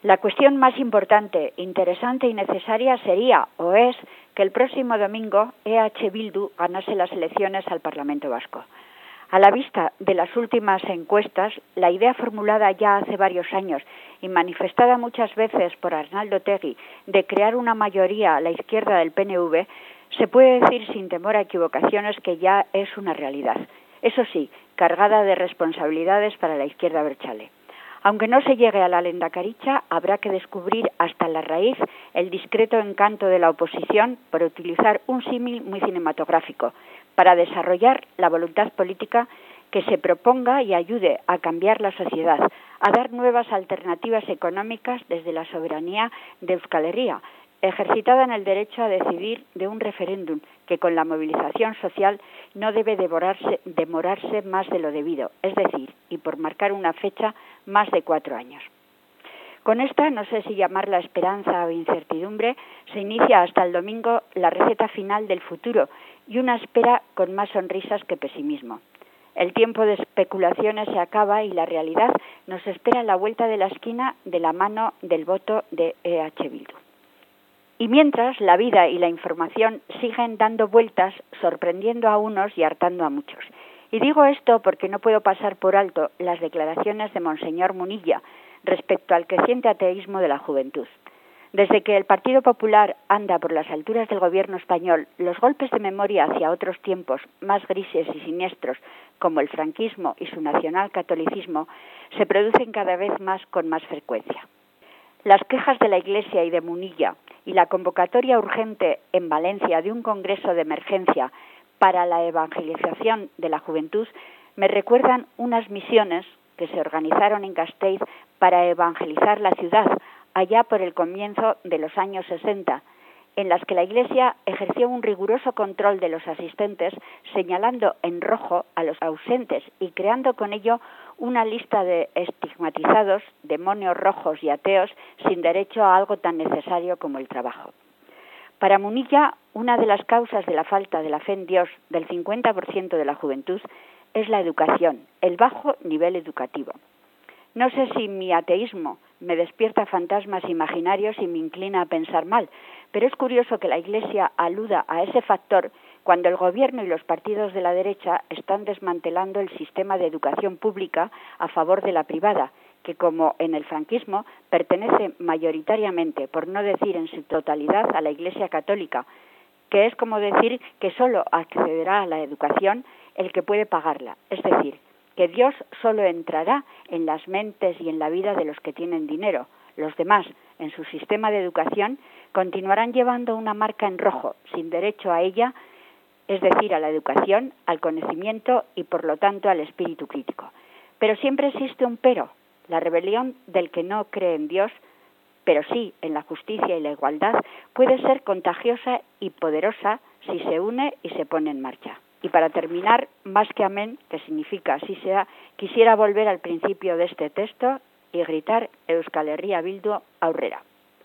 La cuestión más importante, interesante y necesaria sería, o es, que el próximo domingo EH Bildu ganase las elecciones al Parlamento Vasco. A la vista de las últimas encuestas, la idea formulada ya hace varios años y manifestada muchas veces por Arnaldo Otegi de crear una mayoría a la izquierda del PNV, se puede decir sin temor a equivocaciones que ya es una realidad. Eso sí, cargada de responsabilidades para la izquierda abertzale. Aunque no se llegue a la lehendakaritza, habrá que descubrir hasta la raíz el discreto encanto de la oposición, por utilizar un símil muy cinematográfico, para desarrollar la voluntad política que se proponga y ayude a cambiar la sociedad, a dar nuevas alternativas económicas desde la soberanía de Euskal Herria, ejercitada en el derecho a decidir de un referéndum que con la movilización social no debe demorarse más de lo debido, es decir, y por marcar una fecha, más de 4 años. Con esta, no sé si llamarla esperanza o incertidumbre, se inicia hasta el domingo la receta final del futuro y una espera con más sonrisas que pesimismo. El tiempo de especulaciones se acaba y la realidad nos espera a la vuelta de la esquina de la mano del voto de EH Bildu. Y mientras, la vida y la información siguen dando vueltas, sorprendiendo a unos y hartando a muchos. Y digo esto porque no puedo pasar por alto las declaraciones de Monseñor Munilla respecto al creciente ateísmo de la juventud. Desde que el Partido Popular anda por las alturas del gobierno español, los golpes de memoria hacia otros tiempos más grises y siniestros, como el franquismo y su nacionalcatolicismo, se producen cada vez más con más frecuencia. Las quejas de la Iglesia y de Munilla y la convocatoria urgente en Valencia de un congreso de emergencia para la evangelización de la juventud me recuerdan unas misiones que se organizaron en Gasteiz para evangelizar la ciudad allá por el comienzo de los años 60, en las que la Iglesia ejerció un riguroso control de los asistentes, señalando en rojo a los ausentes y creando con ello una lista de estigmatizados, demonios rojos y ateos sin derecho a algo tan necesario como el trabajo. Para Munilla, una de las causas de la falta de la fe en Dios del 50% de la juventud es la educación, el bajo nivel educativo. No sé si mi ateísmo me despierta fantasmas imaginarios y me inclina a pensar mal, pero es curioso que la Iglesia aluda a ese factor cuando el gobierno y los partidos de la derecha están desmantelando el sistema de educación pública a favor de la privada, que como en el franquismo pertenece mayoritariamente, por no decir en su totalidad, a la Iglesia católica, que es como decir que solo accederá a la educación el que puede pagarla, es decir, que Dios solo entrará en las mentes y en la vida de los que tienen dinero. Los demás, en su sistema de educación, continuarán llevando una marca en rojo, sin derecho a ella, es decir, a la educación, al conocimiento y, por lo tanto, al espíritu crítico. Pero siempre existe un pero, la rebelión del que no cree en Dios, pero sí en la justicia y la igualdad, puede ser contagiosa y poderosa si se une y se pone en marcha. Y para terminar, más que amén, que significa así sea, quisiera volver al principio de este texto y gritar Euskal Herria Bildu aurrera.